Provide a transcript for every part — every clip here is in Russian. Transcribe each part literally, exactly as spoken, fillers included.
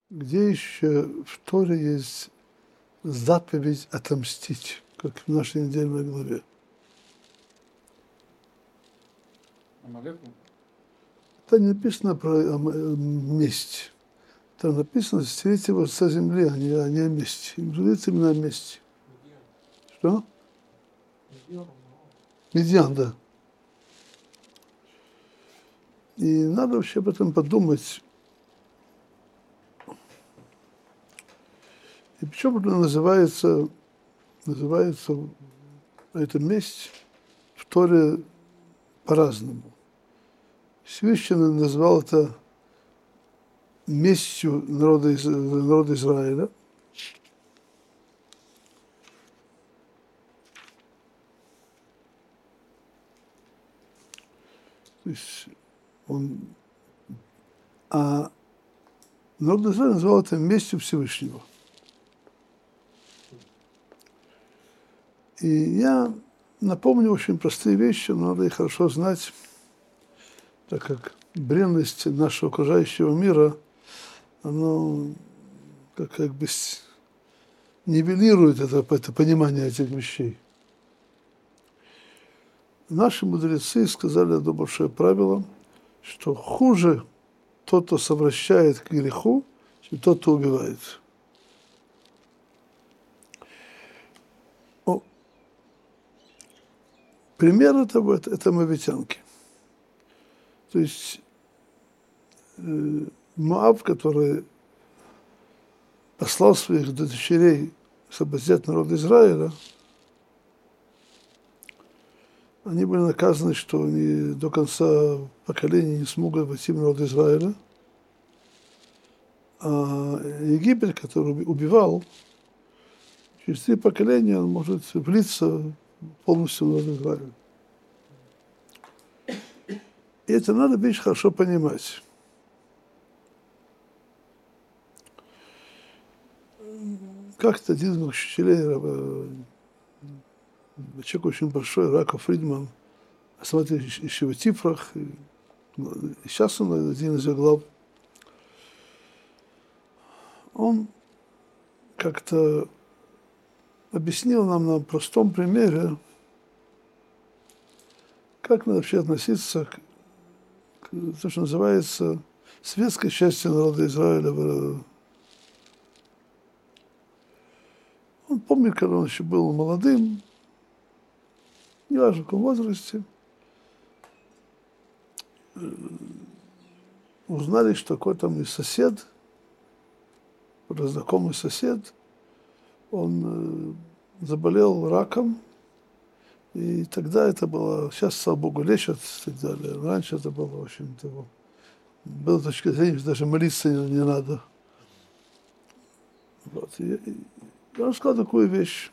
Где еще в Торе есть заповедь отомстить, как в нашей недельной главе? Амалеку? Там не написано про месть. Там написано стереть его со земли, а не, а не о мести. Им говорится именно о мести. Что? Медиан, да. И надо вообще об этом подумать. И почему это называется, называется эта месть в Торе по-разному. Всевышний назвал это местью народа, народа Израиля. То есть он, а народ Израиля назвал это местью Всевышнего. И я напомню очень простые вещи, но надо их хорошо знать, так как бренность нашего окружающего мира, оно как, как бы нивелирует это, это понимание этих вещей. Наши мудрецы сказали одно большое правило, что хуже тот, кто совращает к греху, чем тот, кто убивает. О, пример этого это, это мавитянки. То есть э, Моав, который послал своих дочерей освободить народ Израиля, они были наказаны, что они до конца поколения не смогут войти в народ Израиля. А Египет, который убивал, через три поколения он может влиться полностью в народ Израиля. И это надо вещь хорошо понимать. Как-то один из моих учителей, человек очень большой, Раков Фридман, смотрел еще в Тифрах, и сейчас он один из его глав. Он как-то объяснил нам на простом примере, как надо вообще относиться к, к тому, что называется светской части народа Израиля. Он помнит, когда он еще был молодым, неважно в каком возрасте, узнали, что какой-то мой сосед, знакомый сосед, он заболел раком, и тогда это было, сейчас, слава Богу, лечат и так далее. Раньше это было очень того. Было точка зрения, что даже молиться не, не надо. Вот. И, и я сказал такую вещь.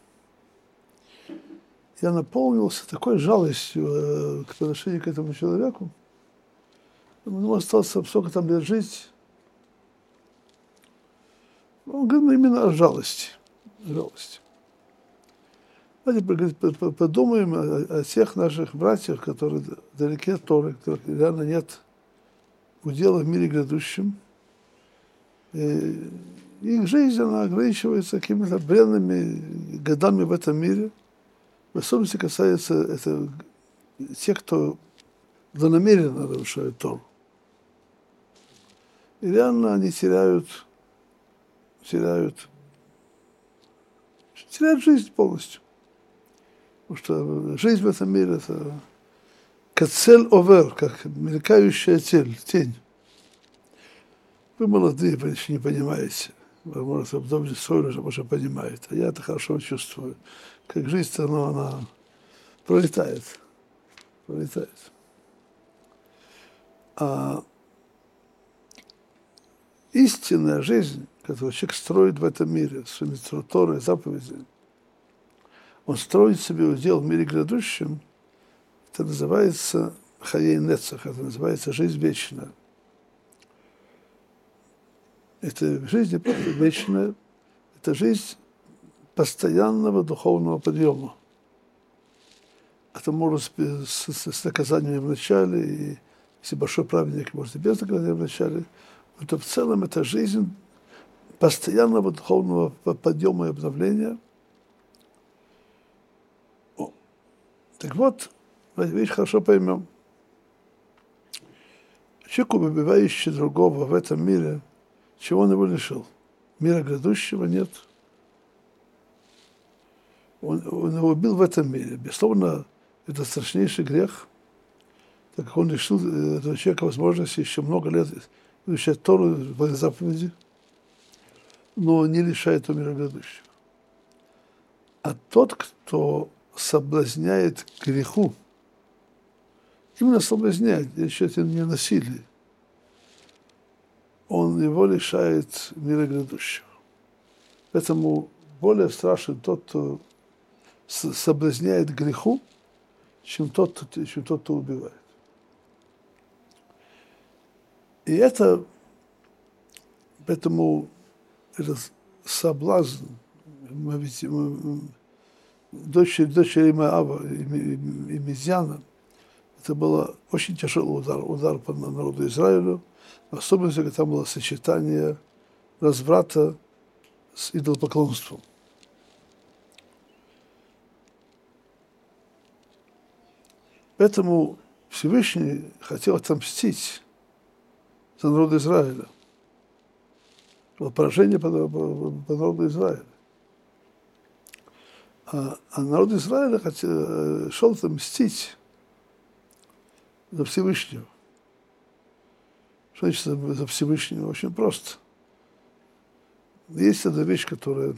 Я наполнился такой жалостью э, к отношению к этому человеку. Ему осталось сколько там лет жить. Он говорит именно о жалости. жалости. Давайте подумаем о, о тех наших братьях, которые далеки от Торы, которых реально нет удела в мире грядущем. И их жизнь, она ограничивается какими-то бренными годами в этом мире. В особенности касается это тех, кто злонамеренно нарушает Тору. И реально они теряют, теряют, теряют жизнь полностью. Потому что жизнь в этом мире – это кацель овер, как мелькающая тель, тень. Вы молодые, вы еще не понимаете. Возможно, вдоволь соль уже, может, понимает. А я это хорошо чувствую. Как жизнь-то, ну, она пролетает. Пролетает. А истинная жизнь, которую человек строит в этом мире, своими Торой, заповедями, он строит себе удел в мире грядущем, это называется хаей нецах, это называется жизнь вечная. Это жизнь не просто вечная, это жизнь постоянного духовного подъема. Это может быть с, с, с наказанием в начале, и если большой праведник, может и без наказания в начале, но в целом это жизнь постоянного духовного подъема и обновления. О. Так вот, вещь хорошо поймем. Человек, убивающий другого в этом мире, чего он его лишил? Мира грядущего нет. Он, он его убил в этом мире. Безусловно, это страшнейший грех, так как он лишил этого человека возможности еще много лет изучать Тору, заповеди, но не лишает его мира грядущего. А тот, кто соблазняет к греху, именно соблазняет, еще это не насилие, он его лишает мира грядущего. Поэтому более страшен тот, кто соблазняет к греху, чем тот, чем тот, кто убивает. И это, поэтому этот соблазн, мы ведь, мы, дочери, дочери Моава и, и, и Мидьяна, это был очень тяжелый удар, удар по народу Израилю, особенно, когда там было сочетание разврата с идолопоклонством. Поэтому Всевышний хотел отомстить за народ Израиля. Было поражение по, по, по народу Израиля. А, а народ Израиля хотел, шел отомстить за Всевышнего. Что значит за Всевышнего? Очень просто. Есть одна вещь, которая,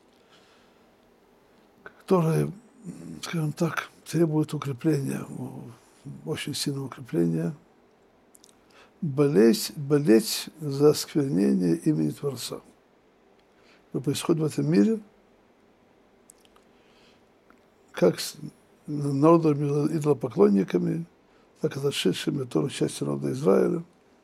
которая, скажем так, требует укрепления, очень сильного укрепления. Болеть, болеть за осквернение имени Творца. Что происходит в этом мире, как с народами идолопоклонниками, так и отошедшими от Торы части народа Израиля.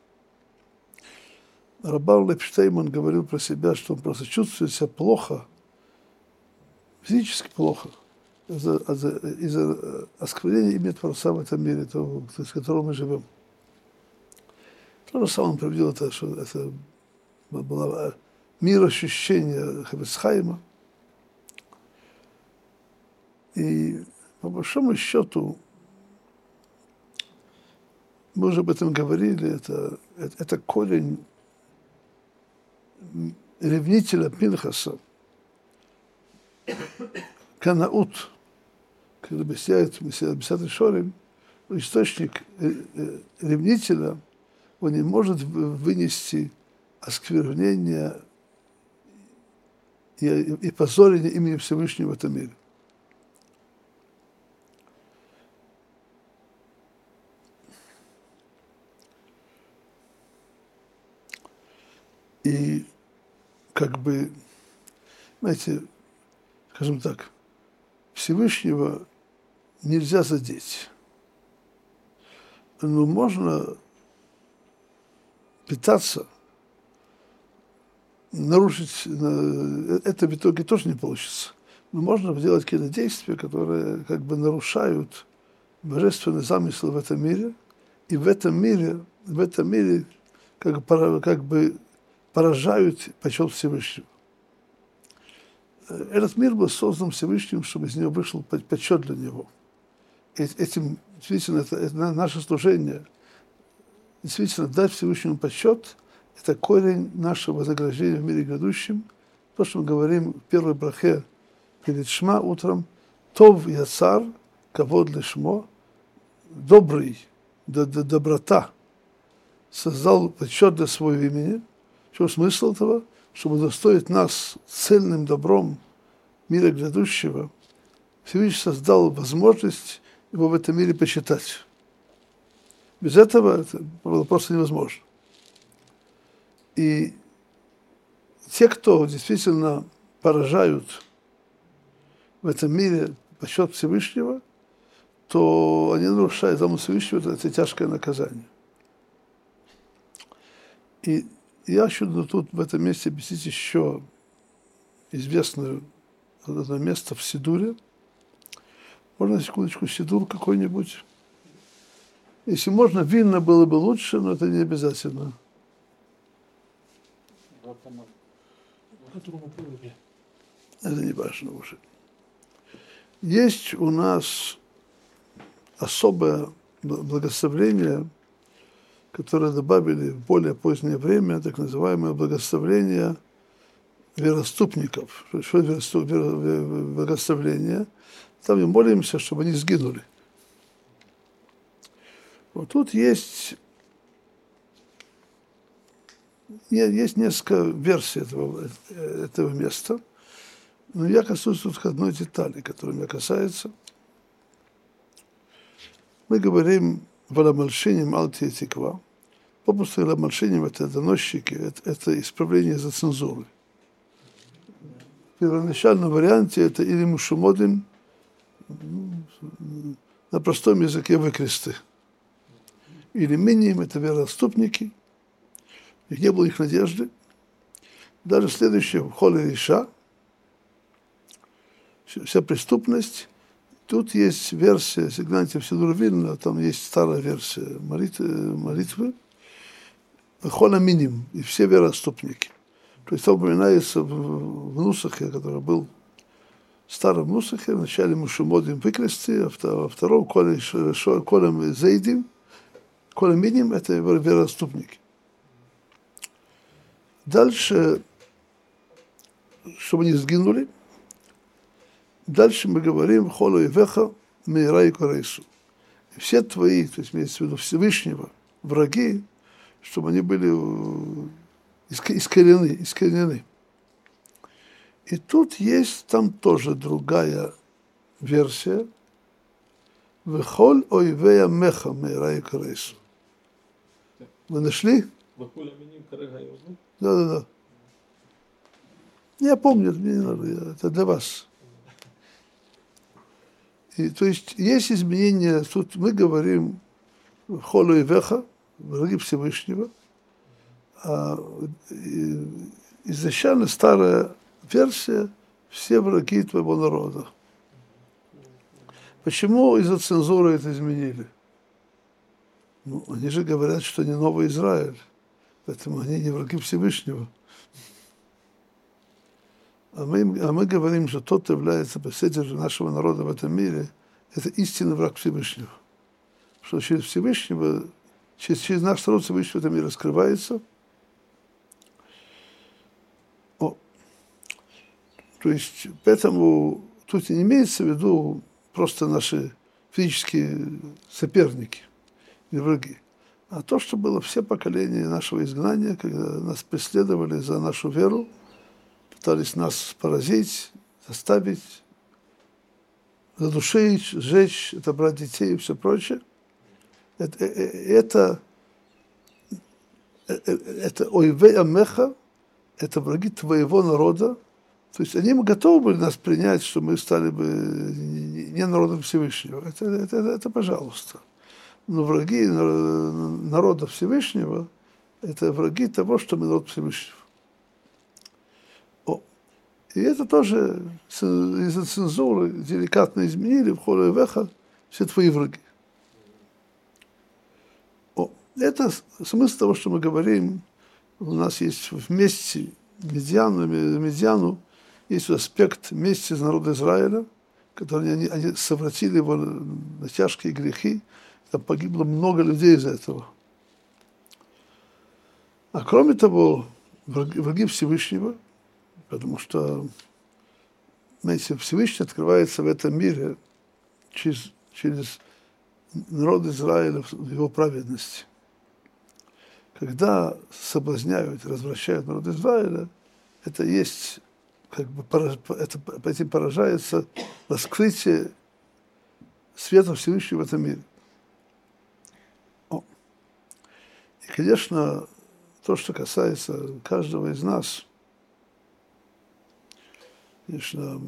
Рабан Лепштейман говорил про себя, что он просто чувствует себя плохо, физически плохо, из-за, из-за осквернения имени Творца в этом мире, того, с которым мы живем. То же самое он провел, это, что это было мироощущение Хафец Хаима. И по большому счету, мы уже об этом говорили, это, это, это корень ревнителя Пинхаса, Канаут, когда объясняет Бесед Шорим, источник ревнителя, он не может вынести осквернение и, и позорение имени Всевышнего в этом мире. И как бы, знаете, скажем так, Всевышнего нельзя задеть. Но можно пытаться нарушить, это в итоге тоже не получится. Но можно делать какие-то действия, которые как бы нарушают божественный замысел в этом мире, и в этом мире, в этом мире как бы, как бы поражают почет Всевышнего. Этот мир был создан Всевышним, чтобы из него вышел почет для него. И этим, действительно, это, это наше служение. Действительно, дать Всевышнему почет – это корень нашего вознаграждения в мире грядущем. То, что мы говорим в первой брахе перед Шма утром, «Тов яцар, кавод лишмо», добрый, д- д- доброта, создал почет для своего имени. Что смысл этого? Чтобы удостоить нас цельным добром мира грядущего, Всевышний создал возможность его в этом мире почитать. Без этого это было просто невозможно. И те, кто действительно поражают в этом мире почет Всевышнего, то они нарушают замысел Всевышнего, это тяжкое наказание. И я хочу тут в этом месте объяснить еще известное одно место в Сидуре. Можно на секундочку Сидур какой-нибудь? Если можно, винно было бы лучше, но это не обязательно. Это не важно уже. Есть у нас особое благословение, которое добавили в более позднее время, так называемое благословение вероступников. Что это благословение? Там мы молимся, чтобы они сгинули. Вот тут есть, есть несколько версий этого, этого места, но я коснусь тут одной детали, которая меня касается. Мы говорим «Валамальшиним алти тиква». Попросту «Валамальшиним» — это доносчики, это, это исправление за цензуры. В первоначальном варианте это или мушумодим, на простом языке выкресты. Или миним — это вероотступники, у них не было их надежды. Даже следующее, в холе Иша, вся преступность. Тут есть версия, сигнантия Вседуровильна, там есть старая версия молитвы, молитвы хола миним, и все вероотступники. То есть там упоминается в, в Нусахе, который был в старом Нусахе, в начале Мушумодим выкрести, а во втором колем зейдим, колем миним — это вероотступники. Дальше, чтобы они сгинули, дальше мы говорим «Холо и веха мейра и корейсу». Все твои, то есть имеется в виду Всевышнего, враги, чтобы они были искореneны, искоренены. И тут есть там тоже другая версия «Вехоль ойвея меха мейра и корейсу». Вы нашли? Да, да, да. Я помню, мне не надо, это для вас. И, то есть есть изменения, тут мы говорим холу и веха, враги Всевышнего, а изначально старая версия все враги твоего народа. Почему из-за цензуры это изменили? Ну, они же говорят, что они новый Израиль, поэтому они не враги Всевышнего. А мы, а мы говорим, что тот, кто является представителем нашего народа в этом мире, это истинный враг Всевышнего. Что через Всевышнего, через, через наш народ Всевышний в этом мире раскрывается. О. То есть, поэтому тут не имеется в виду просто наши физические соперники и враги, а то, что было все поколения нашего изгнания, когда нас преследовали за нашу веру, пытались нас поразить, заставить, задушить, сжечь, отобрать детей и все прочее. Это, это, это ойвей амеха, это враги твоего народа. То есть они готовы были нас принять, что мы стали бы не народом Всевышнего. Это, это, это, это пожалуйста. Но враги народа Всевышнего – это враги того, что мы народ Всевышнего. И это тоже из-за цензуры деликатно изменили в холе веха все твои враги. О, это смысл того, что мы говорим. У нас есть вместе Медиану, Медиану есть аспект мести народа Израиля, который они, они совратили его на тяжкие грехи. Там погибло много людей из-за этого. А кроме того, враги, враги Всевышнего, потому что, знаете, Всевышний открывается в этом мире через, через народ Израиля в его праведности. Когда соблазняют, развращают народ Израиля, это есть, как бы, это, этим поражается раскрытие света Всевышнего в этом мире. О. И, конечно, то, что касается каждого из нас, конечно,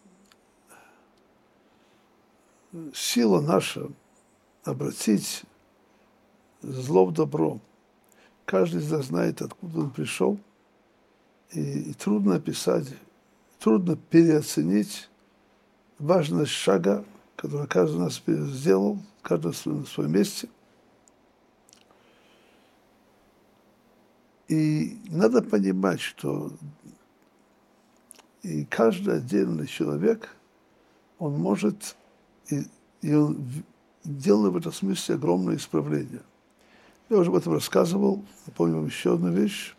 сила наша обратить зло в добро. Каждый из нас знает, откуда он пришел, и, и трудно описать, трудно переоценить важность шага, который каждый из нас сделал, каждый на своем месте. И надо понимать, что И каждый отдельный человек, он может, и, и он делает в этом смысле огромное исправление. Я уже об этом рассказывал, напомню вам еще одну вещь.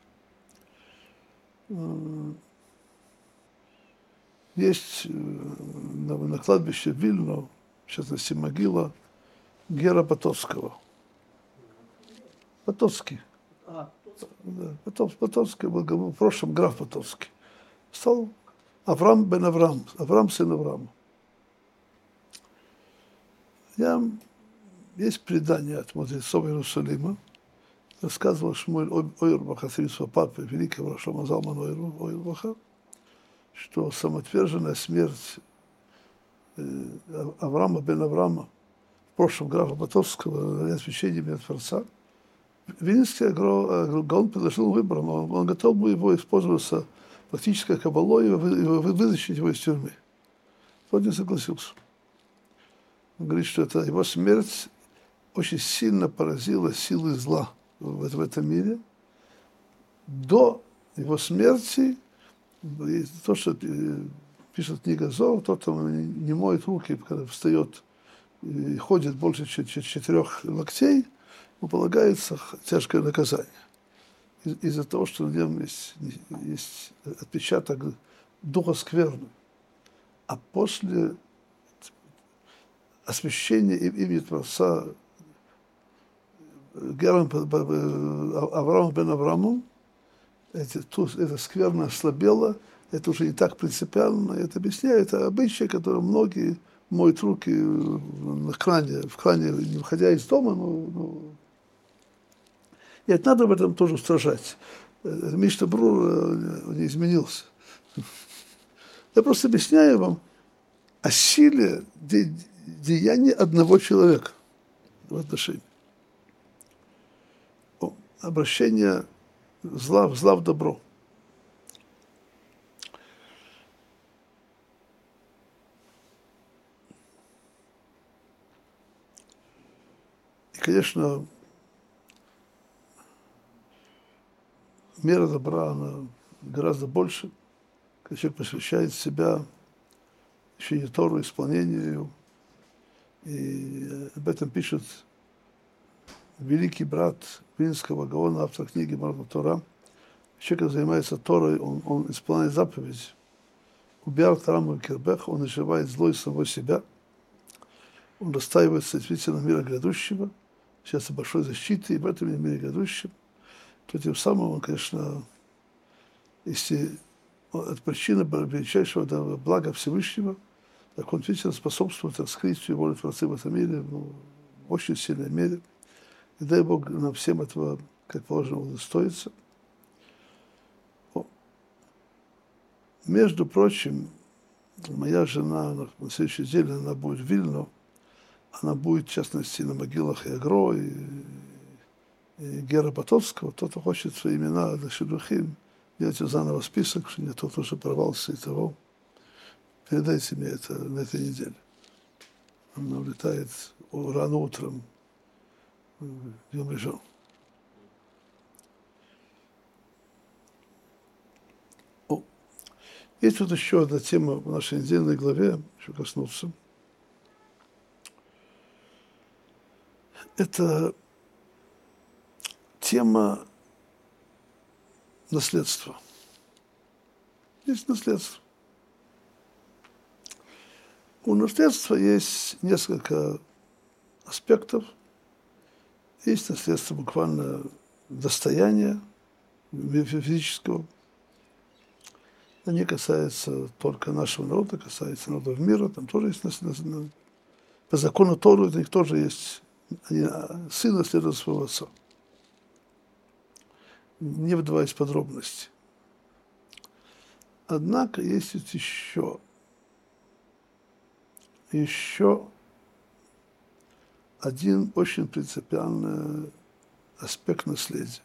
Есть на, на кладбище в Вильно, в частности, могила Гера Потоцкого. Потоцкий. А, Да, Потоцкий был в прошлом граф Потоцкий. Стал Авраам бен Авраам, Авраам сын Авраама. Я, есть предание от мудрецов Иерусалима. Рассказывал Шмуэль Ойербах, сын своего папы, великого Шломо Залмана Ойербаха, что самоотверженная смерть Авраама бен Авраама, в прошлом графа Потоцкого, на священии имени Творца, Вильнинский Гаон предложил выбор, но он готов был его использоваться практической кабалой и вытащить его из тюрьмы. Тот не согласился. Он говорит, что это его смерть очень сильно поразила силы зла в, в этом мире. До его смерти, то, что пишет книга Зор, тот, кто не моет руки, когда встает и ходит больше четырех локтей, ему полагается тяжкое наказание. Из- из-за того, что в нем есть, есть отпечаток духа скверны. А после освящения имени Творца Гером Авраамом бен Авраамом, эти, эта скверна ослабела, это уже не так принципиально, это объясняет, это обычай, который многие моют руки на кране, в кране, не выходя из дома, но, но... И это надо в этом тоже устражать. Мишна Брур не изменился. Я просто объясняю вам о силе де- деяния одного человека в отношении. О, обращение зла, зла в добро. И, конечно, мера добра, она гораздо больше, когда человек посвящает себя учению Тору, исполнению. И об этом пишет великий брат Вильнинского Гаона, автор книги Марна Тора. Человек, который занимается Торой, он, он исполняет заповеди. Убиял Тараму Кирбех, он изживает зло из самого себя. Он расстаивает действительно мира грядущего, сейчас большой защиты, и в этом мире грядущем. То тем самым он, конечно, если это причина величайшего блага Всевышнего, так он действительно способствует раскрытию воли Творца в этом мире, ну, в очень сильной мере. И дай Бог нам всем этого, как положено, удостоится. Между прочим, моя жена на следующей неделе, она будет в Вильно, она будет, в частности, на могилах и Агро, и, и Гера Потоцкого. Тот, кто хочет свои имена для Шидухим, делайте заново список, что не тот уже порвался и того. Передайте мне это на этой неделе. Она улетает рано утром, днем лежал. Есть вот еще одна тема в нашей недельной главе, еще коснуться. Это тема наследства. Есть наследство. У наследства есть несколько аспектов. Есть наследство буквально достояния физического. Это не касается только нашего народа, касается народов мира. Там тоже есть наследство. По закону Торы у них тоже есть. Они, сын наследует своего отца. Не вдаваясь в подробности. Однако есть еще, еще один очень принципиальный аспект наследия.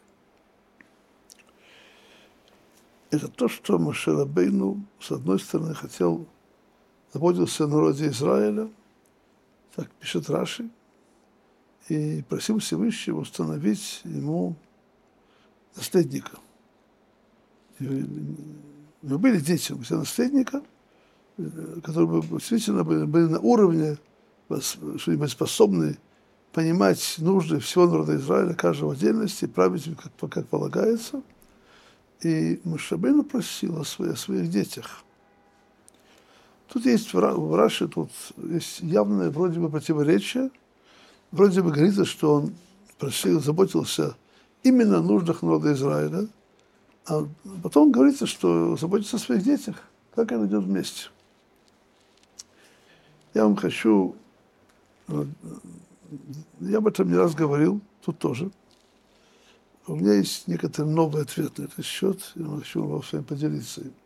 Это то, что Моше Рабейну, с одной стороны, хотел, заботился о народе Израиля, так пишет Раши, и просил Всевышнего установить ему наследника. У него были дети, у него наследника, которые действительно были, были на уровне, что были способны понимать нужды всего народа Израиля, каждого в отдельности, править как, как полагается. И Моше Рабейну просил о своих, о своих детях. Тут есть в Раши, тут есть явное вроде бы противоречие. Вроде бы говорится, что он просил, заботился именно о нуждах народа Израиля, а потом говорится, что заботится о своих детях. Как это идет вместе? Я вам хочу... Я об этом не раз говорил, тут тоже. У меня есть некоторый новый ответ на этот счет, и я хочу вам с вами поделиться им.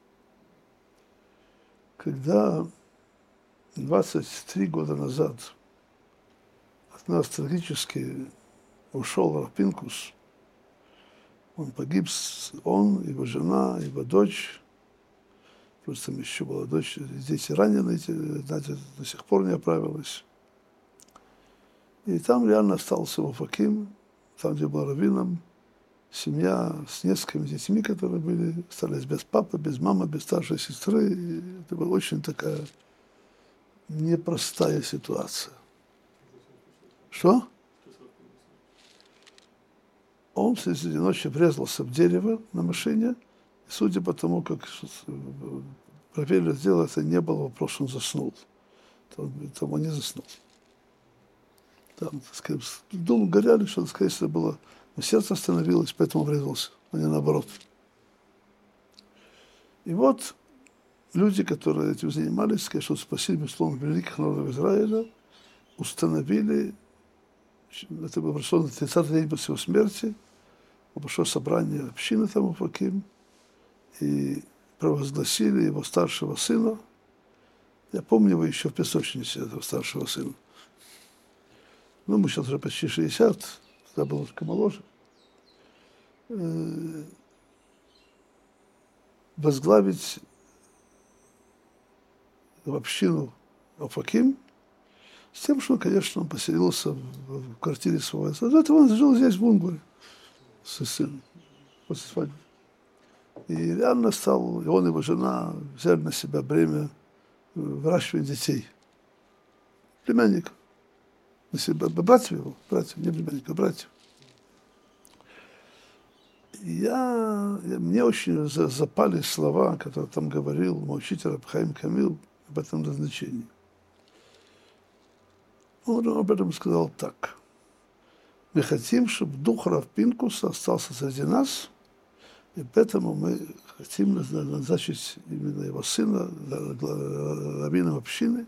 Когда двадцать три года назад от нас трагически ушел Рав Пинкус, он погиб, он, его жена, его дочь, просто там еще была дочь, дети ранены, Надя до сих пор не оправилась. И там реально остался Офаким, там, где был раввином, семья с несколькими детьми, которые были, остались без папы, без мамы, без старшей сестры. И это была очень такая непростая ситуация. Что? Он среди ночи врезался в дерево на машине, и судя по тому, как проверили дело, это не был вопрос, он заснул. Там, там он не заснул. Там, так сказать, дом горяли, что, скорее всего, было... Но сердце остановилось, поэтому врезался, а не наоборот. И вот люди, которые этим занимались, конечно, спасибо, безусловно, великих народов Израиля, установили, это было прошло на тридцатый день после его смерти, прошло собрание общины там у Офаким, и провозгласили его старшего сына. Я помню его еще в песочнице, этого старшего сына. Ну, мы сейчас уже почти шестьдесят, тогда был немножко моложе. Э, возглавить в общину Офаким с тем, что, конечно, он поселился в, в квартире своего отца. До этого он жил здесь, в Унгуре, с сыном, после свадьбы. И реально стал, и он и его жена взяли на себя бремя выращивания детей, племянников. На себя, братьев его, братьев, не племянников, братьев. Я, я, мне очень запали слова, которые там говорил мой учитель Рав Хаим Камил об этом назначении. Он об этом сказал так. Мы хотим, чтобы дух Рав Пинкуса остался среди нас, и поэтому мы хотим назначить именно его сына раввином общины.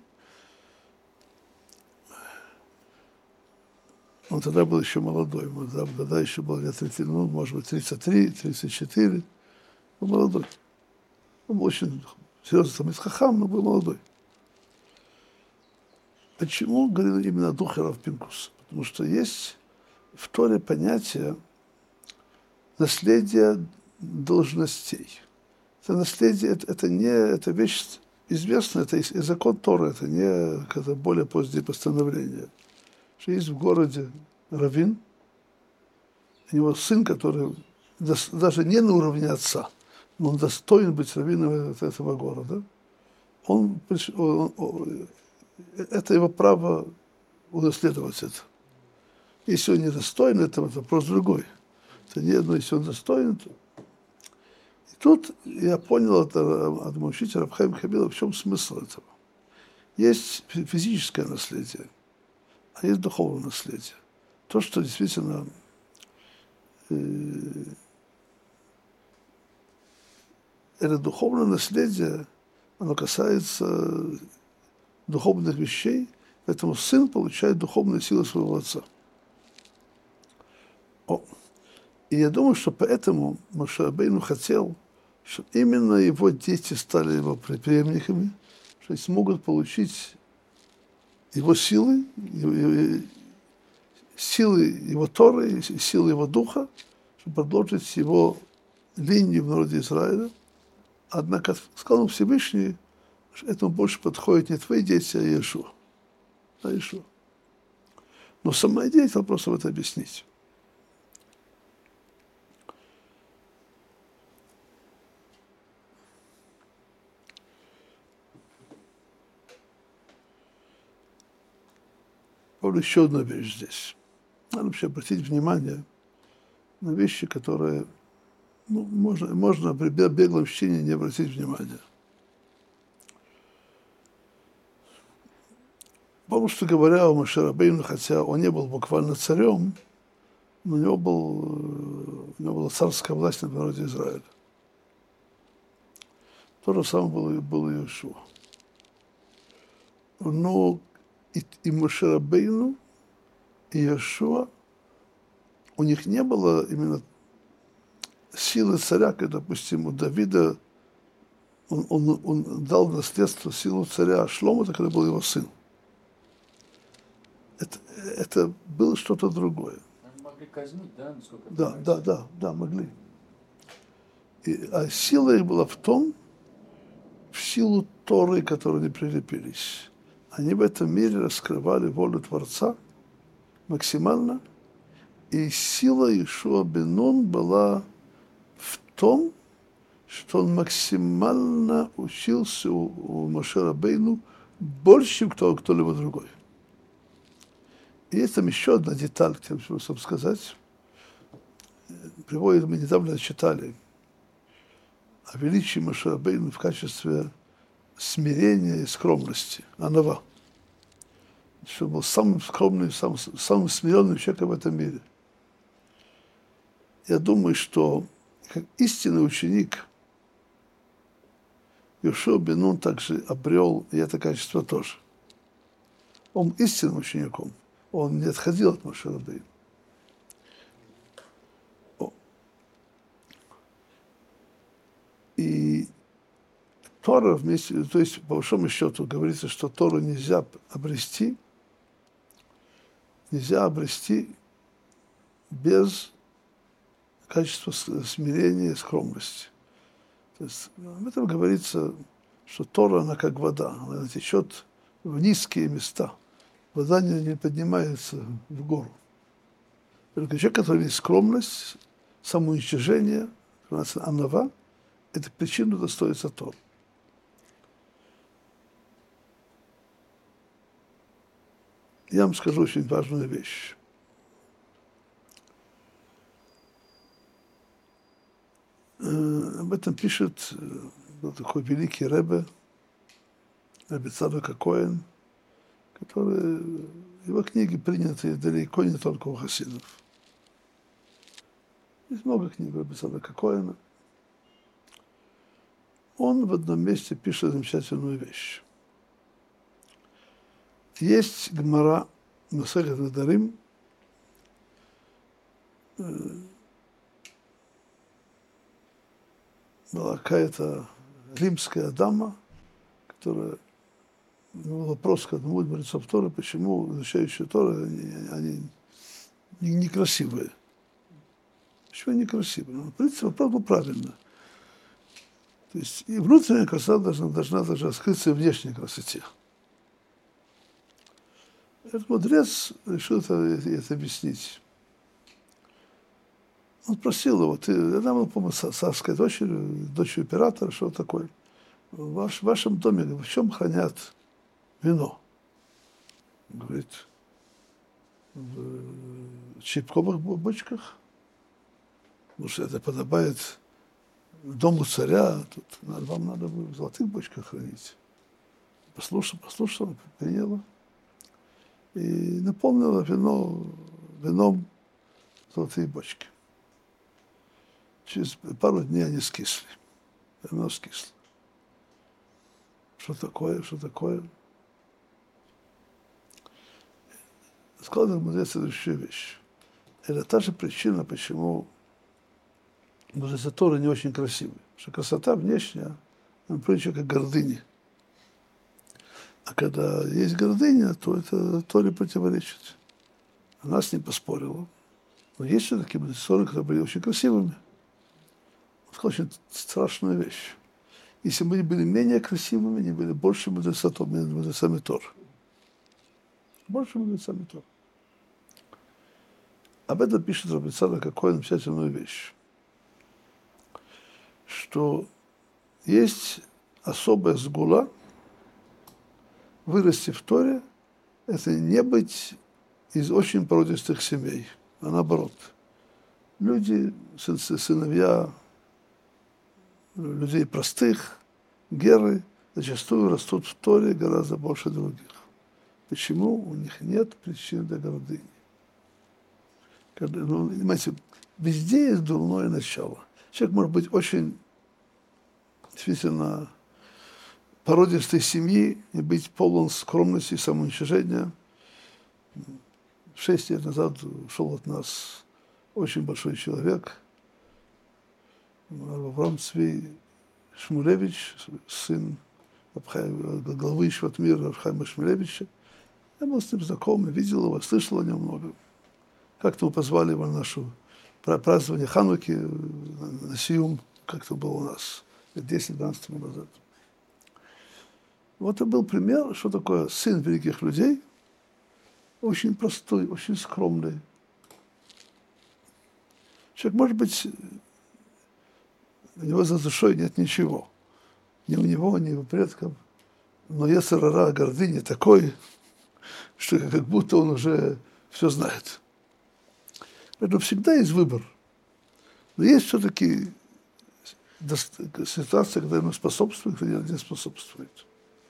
Он тогда был еще молодой, тогда, тогда еще было лет тридцать, ну, может быть, тридцать три, тридцать четыре. Он молодой. Он был очень серьезный самец хахам, но был молодой. Почему говорил именно о духе Рав Пинкуса? Потому что есть в Торе понятие наследия должностей. Это наследие, это, это не, это вещь известная, это и закон Торы, это не какое-то более позднее постановление. Что есть в городе раввин, у него сын, который даже не на уровне отца, но он достоин быть раввином этого города. Он, он, он, это его право унаследовать это. Если он не достоин этого, это вопрос другой. Это не одно, если он достоин, то... И тут я понял это от моего учителя Рав Хаим Камила, в чем смысл этого. Есть физическое наследие, а есть духовное наследие. То, что действительно э, это духовное наследие, оно касается духовных вещей, поэтому сын получает духовные силы своего отца. О. И я думаю, что поэтому Моше Рабейну хотел, чтобы именно его дети стали его преемниками, что они смогут получить его силы, его, силы его Торы, силы его духа, чтобы продолжить его линию в народе Израиля. Однако, сказал Всевышний, что этому больше подходят не твои дети, а Иешуа. А Иешуа. Но сама идея хотела просто это объяснить. добавлю еще одну вещь здесь. Надо вообще обратить внимание на вещи, которые ну, можно, можно при беглом чтении не обратить внимания. Потому что, говоря о Моше Рабейну, хотя он не был буквально царем, но у него, был, у него была царская власть над народом Израиля. То же самое было, было и Иешуа. Но и, и Моше Рабейну, и Иешуа, у них не было именно силы царя, как, допустим, у Давида он, он, он дал в наследство силу царя Шлома, это когда был его сын. Это, это было что-то другое. Они могли казнить, да, насколько я Да, понимаю? да, да, да, могли. И, а сила их была в том, в силу Торы, которые они прилепились. Они в этом мире раскрывали волю Творца максимально, и сила Иешуа бен Нун была в том, что он максимально учился у, у Моше Рабейну больше, чем кто, кто-либо другой. И это еще одна деталь, хотел бы сказать. Приводит, мы недавно читали о величии Моше Рабейну в качестве смирения и скромности, анава. Что был самым скромным, самым, самым смиренным человеком в этом мире. Я думаю, что как истинный ученик Иешуа бен Нун также обрел и это качество тоже. Он истинным учеником. Он не отходил от Моше Рабейну. И Тора вместе, то есть по большому счету говорится, что Тору нельзя обрести, нельзя обрести без качества смирения и скромности. То есть об этом говорится, что Тора, она как вода, она течет в низкие места. Вода не, не поднимается в гору. Только человек, который есть скромность, самоуничтожение, анава, это причина достоинства Торы. Я вам скажу очень важную вещь. Об этом пишет был такой великий ребе, ребе Цадок ха-Коэн, который, его книги приняты далеко не только у хасидов. Есть много книг ребе Цадока ха-Коэна. Он в одном месте пишет замечательную вещь. Есть гемара Масехет Недарим, была какая-то римская дама, которая был вопрос к одному из мудрецов Торы, почему изучающие Торы, они, они некрасивые. Почему они некрасивые? Ну, в принципе, правда, правильно. То есть и внутренняя красота должна, должна даже скрыться в внешней красоте. Этот мудрец решил это, это объяснить. Он спросил его, ты, она была, по-моему, царской дочерью, дочерью императора, что такое. В, ваш, в вашем доме в чем хранят вино? Он говорит, в чайковых бочках. Потому что это подобает дому царя, тут вам надо в золотых бочках хранить. Послушала, послушала, приняла и наполнила вино, вином золотые бочки. Через пару дней они скисли. Вино скисло. Что такое, что такое? Сказал этот мудрец следующую вещь. Это та же причина, почему мудрецы Торы не очень красивые. Что красота внешняя, она прилича как гордыня. А когда есть гордыня, то это Торе противоречит. Она с ним поспорила. Но есть все-таки мудрецы Торы, которые были очень красивыми. Он сказал очень страшную вещь. Если бы они были менее красивыми, они были больше мудрецами Торы. Больше мудрецами Торы. Об этом пишет Рабби Цадок ха-Коэн замечательную вещь. Что есть особая сгула, вырасти в Торе, это не быть из очень породистых семей, а наоборот. Люди, сыновья людей простых, геры, зачастую растут в Торе гораздо больше других. Почему? У них нет причин для гордыни. Когда, ну, понимаете, везде есть дурное начало. Человек может быть очень, действительно, породистой семьи и быть полон скромности и самоуничижения. Шесть лет назад ушел от нас очень большой человек, Авраам Цви Шмулевич, сын главы Ишват-Мира Хайма Шмулевича. Я был с ним знаком, видел его, слышал о нем много. Как-то мы позвали его на нашу празднование Хануки, на Сиюм, как-то было у нас десять-двенадцать лет назад. Вот это был пример, что такое сын великих людей, очень простой, очень скромный. Человек, может быть, у него за душой нет ничего. Ни у него, ни у предков. Но йецер ара, гордыня такой, что как будто он уже все знает. Это всегда есть выбор. Но есть все-таки ситуация, когда ему способствует, когда не способствует.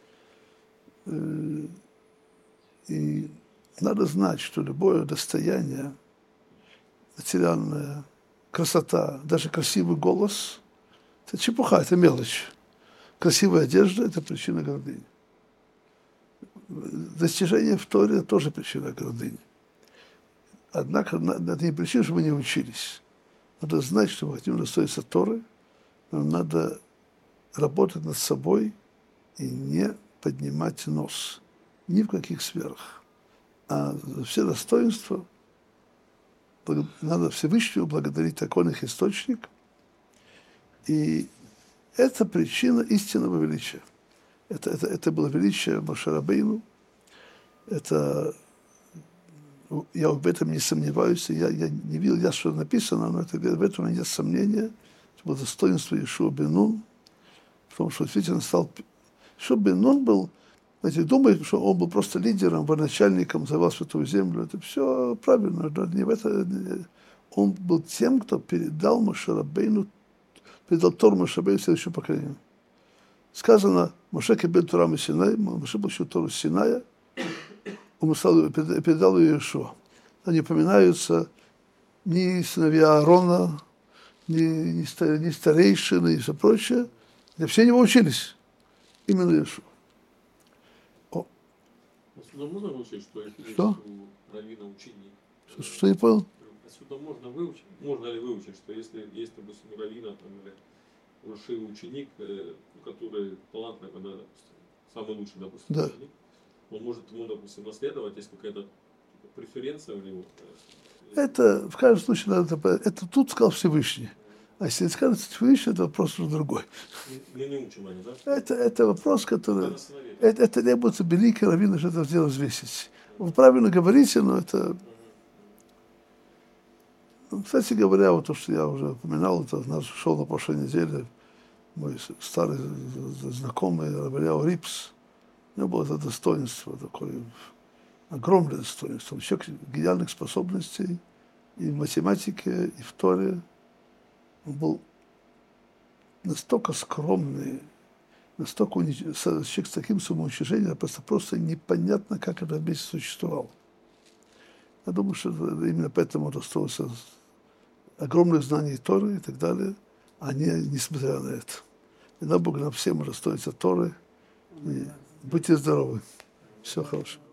И надо знать, что любое достояние, материальное, красота, даже красивый голос, это чепуха, это мелочь. Красивая одежда – это причина гордыни. Достижение в Торе – тоже причина гордыни. Однако это не причина, чтобы мы не учились. Надо знать, что мы хотим достоиться Торы, нам надо работать над собой и не поднимать нос. Ни в каких сферах. А за все достоинства надо Всевышнему благодарить, такой их источник. И это причина истинного величия. Это, это, это было величие Моше Рабейну. Это, я об этом не сомневаюсь. Я, я не видел, я, что написано, но это, в этом нет сомнения. Это было достоинство Йешуа бен Нун. В том, что действительно стал... Йешуа бен Нун был... Знаете, думают, что он был просто лидером, военачальником, завоевал Святую Землю. Это все правильно. Но не в это, он был тем, кто передал Моше Рабейну, передал Тору Моше Рабейну следующему поколению. Сказано, Моше кебель Тора мисинай, Моше получил Тору с Синая, он передал ее Йешуа. Не упоминаются ни сыновья Аарона, ни, ни, ни старейшины и все прочее. И все него учились. Именно Йешуа. Отсюда можно выучить, что если что? у раввина ученик? Что, что не понял? Отсюда можно выучить, можно ли выучить, что если есть, допустим, у раввина, там, или Раши ученик, э, который талантливый, когда, допустим, самый лучший, допустим, да. ученик, он может ему, допустим, наследовать, есть какая-то преференция у него. Это, в каждом случае, надо, это тут сказал Всевышний. А если скажет Всевышний, это вопрос уже другой. Не, не учим они, да? Это, это вопрос, который... Это, это требуется великий раввин, что это дело взвесить. Вы правильно говорите, но это... Кстати говоря, вот то, что я уже упоминал, это нас шел на прошлой неделе мой старый знакомый Рабеляу Рипс. У него было это достоинство, такое огромное достоинство. Человек гениальных способностей и в математике, и в Торе. Он был настолько скромный, настолько унич... человек с таким самоуничижением, просто, просто непонятно, как это вместе существовал. Я думаю, что именно поэтому он достался огромных знаний Торы и так далее, а не несмотря на это. И дай Бог нам всем удостоиться Торы. И будьте здоровы. Всего хорошего.